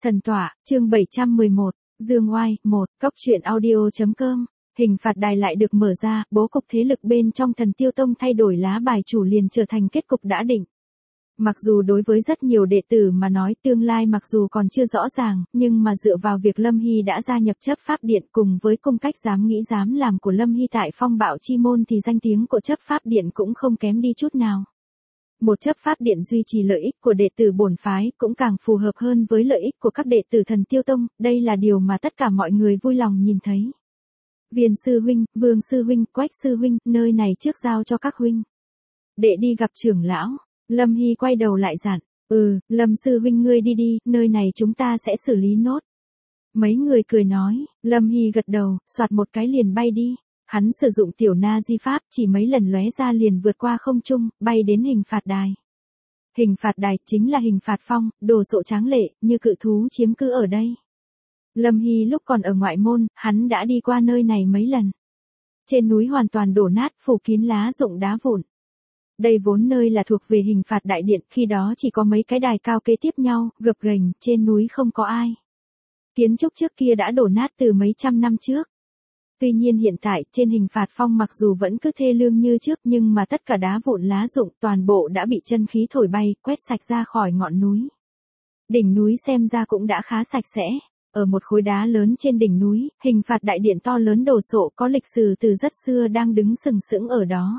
Thần tọa, chương 711, Dương Oai, 1, Cóc truyện audio.com. Hình phạt đài lại được mở ra, bố cục thế lực bên trong Thần Tiêu Tông thay đổi, lá bài chủ liền trở thành kết cục đã định. Mặc dù đối với rất nhiều đệ tử mà nói tương lai mặc dù còn chưa rõ ràng, nhưng mà dựa vào việc Lâm Hy đã gia nhập chấp pháp điện cùng với cung cách dám nghĩ dám làm của Lâm Hy tại Phong Bạo Chi Môn thì danh tiếng của chấp pháp điện cũng không kém đi chút nào. Một chấp pháp điện duy trì lợi ích của đệ tử bổn phái cũng càng phù hợp hơn với lợi ích của các đệ tử Thần Tiêu Tông, đây là điều mà tất cả mọi người vui lòng nhìn thấy. Viên sư huynh, Vương sư huynh, Quách sư huynh, nơi này trước giao cho các huynh. Đệ đi gặp trưởng lão. Lâm Hy quay đầu lại dặn, Lâm sư huynh ngươi đi đi, nơi này chúng ta sẽ xử lý nốt. Mấy người cười nói, Lâm Hy gật đầu, soạt một cái liền bay đi. Hắn sử dụng tiểu na di pháp, chỉ mấy lần lóe ra liền vượt qua không trung, bay đến hình phạt đài. Hình phạt đài chính là hình phạt phong, đồ sộ tráng lệ, như cự thú chiếm cứ ở đây. Lâm Hy lúc còn ở ngoại môn, hắn đã đi qua nơi này mấy lần. Trên núi hoàn toàn đổ nát, phủ kín lá rụng đá vụn. Đây vốn nơi là thuộc về hình phạt đại điện, khi đó chỉ có mấy cái đài cao kế tiếp nhau, gập ghềnh, trên núi không có ai. Kiến trúc trước kia đã đổ nát từ mấy trăm năm trước. Tuy nhiên hiện tại, trên hình phạt phong mặc dù vẫn cứ thê lương như trước nhưng mà tất cả đá vụn lá rụng toàn bộ đã bị chân khí thổi bay, quét sạch ra khỏi ngọn núi. Đỉnh núi xem ra cũng đã khá sạch sẽ. Ở một khối đá lớn trên đỉnh núi, hình phạt đại điện to lớn đồ sộ có lịch sử từ rất xưa đang đứng sừng sững ở đó.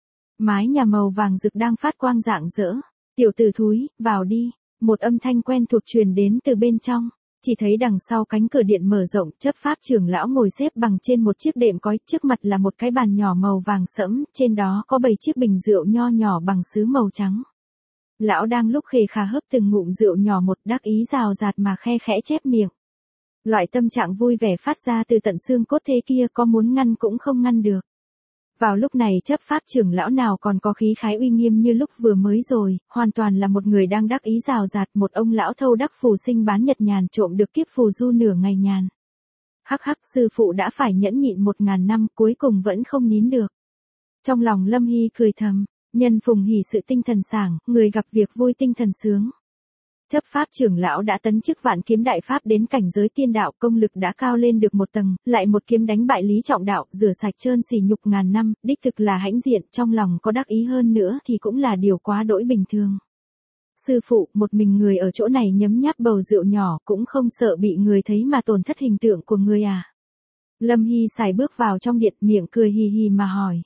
Mái nhà màu vàng rực đang phát quang rạng rỡ. Tiểu tử thúi, vào đi. Một âm thanh quen thuộc truyền đến từ bên trong. Chỉ thấy đằng sau cánh cửa điện mở rộng, chấp pháp trưởng lão ngồi xếp bằng trên một chiếc đệm cói, trước mặt là một cái bàn nhỏ màu vàng sẫm, trên đó có 7 chiếc bình rượu nho nhỏ bằng sứ màu trắng. Lão đang lúc khề khà hớp từng ngụm rượu nhỏ một, đắc ý rào rạt mà khe khẽ chép miệng. Loại tâm trạng vui vẻ phát ra từ tận xương cốt thế kia có muốn ngăn cũng không ngăn được. Vào lúc này chấp pháp trưởng lão nào còn có khí khái uy nghiêm như lúc vừa mới rồi, hoàn toàn là một người đang đắc ý rào rạt, một ông lão thâu đắc phù sinh bán nhật nhàn trộm được kiếp phù du nửa ngày nhàn. Hắc hắc, sư phụ đã phải nhẫn nhịn 1000 năm cuối cùng vẫn không nín được. Trong lòng Lâm Hy cười thầm, nhân phùng hỉ sự tinh thần sảng, người gặp việc vui tinh thần sướng. Chấp pháp trưởng lão đã tấn chức vạn kiếm đại pháp đến cảnh giới tiên đạo, công lực đã cao lên được một tầng, lại một kiếm đánh bại Lý Trọng Đạo, rửa sạch trơn sỉ nhục ngàn năm, đích thực là hãnh diện, trong lòng có đắc ý hơn nữa thì cũng là điều quá đỗi bình thường. Sư phụ, một mình người ở chỗ này nhấm nháp bầu rượu nhỏ cũng không sợ bị người thấy mà tổn thất hình tượng của người à? Lâm Hy xài bước vào trong điện, miệng cười hì hì mà hỏi.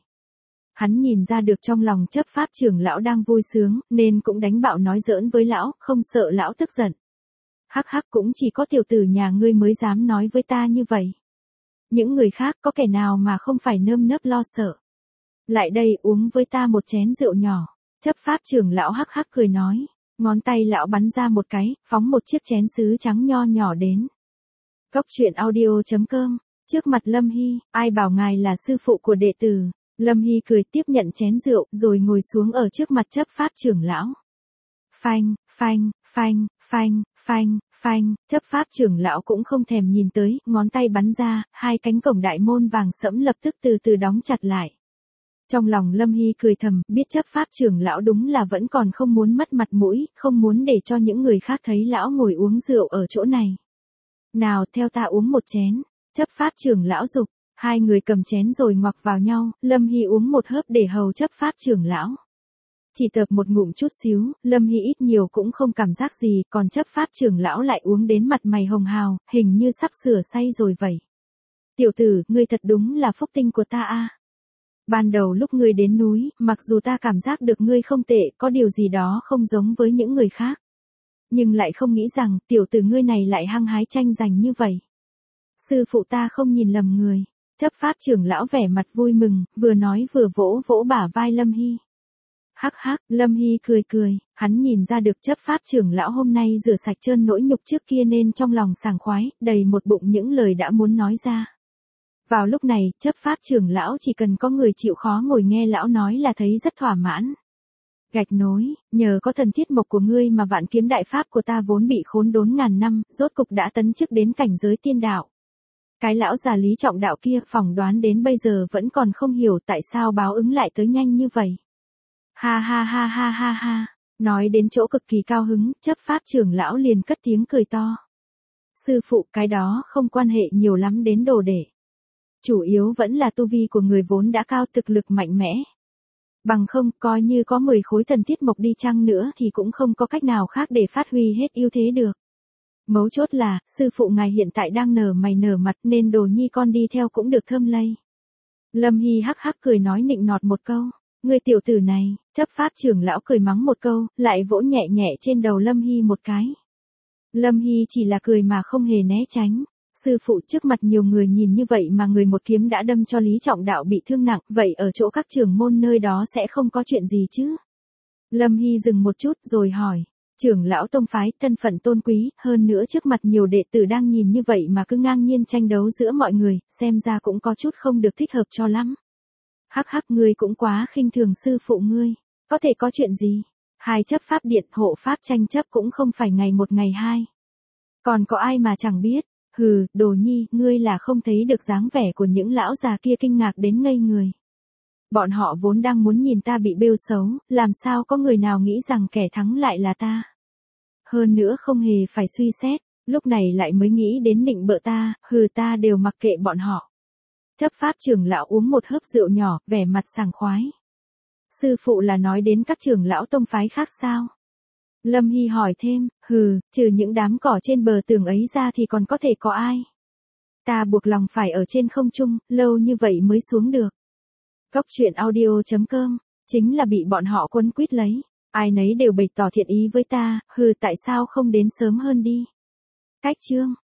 Hắn nhìn ra được trong lòng chấp pháp trưởng lão đang vui sướng, nên cũng đánh bạo nói giỡn với lão, không sợ lão tức giận. Hắc hắc, cũng chỉ có tiểu tử nhà ngươi mới dám nói với ta như vậy. Những người khác có kẻ nào mà không phải nơm nớp lo sợ. Lại đây uống với ta một chén rượu nhỏ. Chấp pháp trưởng lão hắc hắc cười nói. Ngón tay lão bắn ra một cái, phóng một chiếc chén sứ trắng nho nhỏ đến. Cóc truyện audio.com. Trước mặt Lâm Hy, ai bảo ngài là sư phụ của đệ tử. Lâm Hy cười tiếp nhận chén rượu, rồi ngồi xuống ở trước mặt chấp pháp trưởng lão. Phanh, phanh, phanh, phanh, phanh, phanh, chấp pháp trưởng lão cũng không thèm nhìn tới, ngón tay bắn ra, hai cánh cổng đại môn vàng sẫm lập tức từ từ đóng chặt lại. Trong lòng Lâm Hy cười thầm, biết chấp pháp trưởng lão đúng là vẫn còn không muốn mất mặt mũi, không muốn để cho những người khác thấy lão ngồi uống rượu ở chỗ này. Nào, theo ta uống một chén, chấp pháp trưởng lão dục. Hai người cầm chén rồi ngoặc vào nhau, Lâm Hy uống một hớp để hầu chấp pháp trưởng lão. Chỉ tợp một ngụm chút xíu, Lâm Hy ít nhiều cũng không cảm giác gì, còn chấp pháp trưởng lão lại uống đến mặt mày hồng hào, hình như sắp sửa say rồi vậy. Tiểu tử, ngươi thật đúng là phúc tinh của ta a. Ban đầu lúc ngươi đến núi, mặc dù ta cảm giác được ngươi không tệ, có điều gì đó không giống với những người khác. Nhưng lại không nghĩ rằng, tiểu tử ngươi này lại hăng hái tranh giành như vậy. Sư phụ ta không nhìn lầm người. Chấp pháp trưởng lão vẻ mặt vui mừng, vừa nói vừa vỗ vỗ bả vai Lâm Hy. Hắc hắc, Lâm Hy cười cười, hắn nhìn ra được chấp pháp trưởng lão hôm nay rửa sạch trơn nỗi nhục trước kia nên trong lòng sảng khoái, đầy một bụng những lời đã muốn nói ra. Vào lúc này, chấp pháp trưởng lão chỉ cần có người chịu khó ngồi nghe lão nói là thấy rất thỏa mãn. Gạch nối, nhờ có thần thiết mộc của ngươi mà vạn kiếm đại pháp của ta vốn bị khốn đốn ngàn năm, rốt cục đã tấn chức đến cảnh giới tiên đạo. Cái lão già Lý Trọng Đạo kia phỏng đoán đến bây giờ vẫn còn không hiểu tại sao báo ứng lại tới nhanh như vậy. Ha ha ha ha ha ha. Nói đến chỗ cực kỳ cao hứng, chấp pháp trưởng lão liền cất tiếng cười to. Sư phụ, cái đó không quan hệ nhiều lắm đến đồ đệ. Chủ yếu vẫn là tu vi của người vốn đã cao, thực lực mạnh mẽ. Bằng không, coi như có 10 khối thần thiết mộc đi chăng nữa thì cũng không có cách nào khác để phát huy hết ưu thế được. Mấu chốt là, sư phụ ngài hiện tại đang nở mày nở mặt nên đồ nhi con đi theo cũng được thơm lây. Lâm Hy hắc hắc cười nói nịnh nọt một câu. Người tiểu tử này, chấp pháp trưởng lão cười mắng một câu, lại vỗ nhẹ nhẹ trên đầu Lâm Hy một cái. Lâm Hy chỉ là cười mà không hề né tránh. Sư phụ, trước mặt nhiều người nhìn như vậy mà người một kiếm đã đâm cho Lý Trọng Đạo bị thương nặng, vậy ở chỗ các trưởng môn nơi đó sẽ không có chuyện gì chứ? Lâm Hy dừng một chút rồi hỏi. Trưởng lão tông phái, thân phận tôn quý, hơn nữa trước mặt nhiều đệ tử đang nhìn như vậy mà cứ ngang nhiên tranh đấu giữa mọi người, xem ra cũng có chút không được thích hợp cho lắm. Hắc hắc, ngươi cũng quá khinh thường sư phụ ngươi. Có thể có chuyện gì? Hai chấp pháp điện hộ pháp tranh chấp cũng không phải ngày một ngày hai. Còn có ai mà chẳng biết. Hừ, Đồ Nhi, ngươi là không thấy được dáng vẻ của những lão già kia kinh ngạc đến ngây người. Bọn họ vốn đang muốn nhìn ta bị bêu xấu, làm sao có người nào nghĩ rằng kẻ thắng lại là ta. Hơn nữa không hề phải suy xét, lúc này lại mới nghĩ đến nịnh bợ ta, hừ, ta đều mặc kệ bọn họ. Chấp pháp trưởng lão uống một hớp rượu nhỏ, vẻ mặt sảng khoái. Sư phụ là nói đến các trưởng lão tông phái khác sao? Lâm Hy hỏi thêm, hừ, trừ những đám cỏ trên bờ tường ấy ra thì còn có thể có ai? Ta buộc lòng phải ở trên không trung, lâu như vậy mới xuống được. Cốc truyện audio.com, chính là bị bọn họ quấn quýt lấy. Ai nấy đều bày tỏ thiện ý với ta, hừ, tại sao không đến sớm hơn đi? Cách chương.